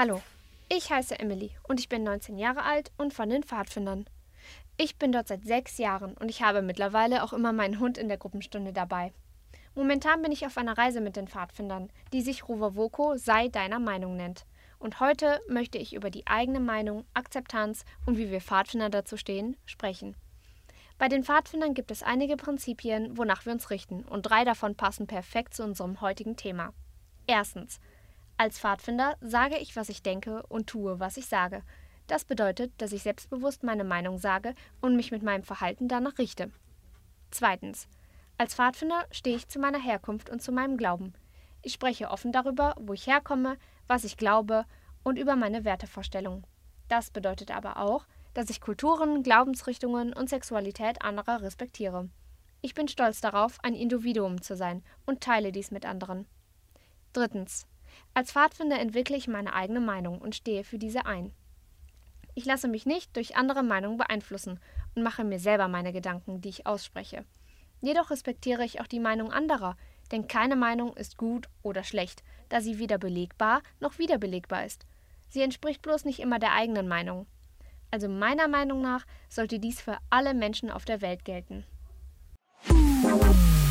Hallo, ich heiße Emily und ich bin 19 Jahre alt und von den Pfadfindern. Ich bin dort seit 6 Jahren und ich habe mittlerweile auch immer meinen Hund in der Gruppenstunde dabei. Momentan bin ich auf einer Reise mit den Pfadfindern, die sich Roverwoko Sei deiner Meinung nennt. Und heute möchte ich über die eigene Meinung, Akzeptanz und wie wir Pfadfinder dazu stehen, sprechen. Bei den Pfadfindern gibt es einige Prinzipien, wonach wir uns richten, und 3 davon passen perfekt zu unserem heutigen Thema. Erstens. Als Pfadfinder sage ich, was ich denke und tue, was ich sage. Das bedeutet, dass ich selbstbewusst meine Meinung sage und mich mit meinem Verhalten danach richte. Zweitens. Als Pfadfinder stehe ich zu meiner Herkunft und zu meinem Glauben. Ich spreche offen darüber, wo ich herkomme, was ich glaube und über meine Wertevorstellungen. Das bedeutet aber auch, dass ich Kulturen, Glaubensrichtungen und Sexualität anderer respektiere. Ich bin stolz darauf, ein Individuum zu sein und teile dies mit anderen. Drittens. Als Pfadfinder entwickle ich meine eigene Meinung und stehe für diese ein. Ich lasse mich nicht durch andere Meinungen beeinflussen und mache mir selber meine Gedanken, die ich ausspreche. Jedoch respektiere ich auch die Meinung anderer, denn keine Meinung ist gut oder schlecht, da sie weder belegbar noch wiederbelegbar ist. Sie entspricht bloß nicht immer der eigenen Meinung. Also meiner Meinung nach sollte dies für alle Menschen auf der Welt gelten.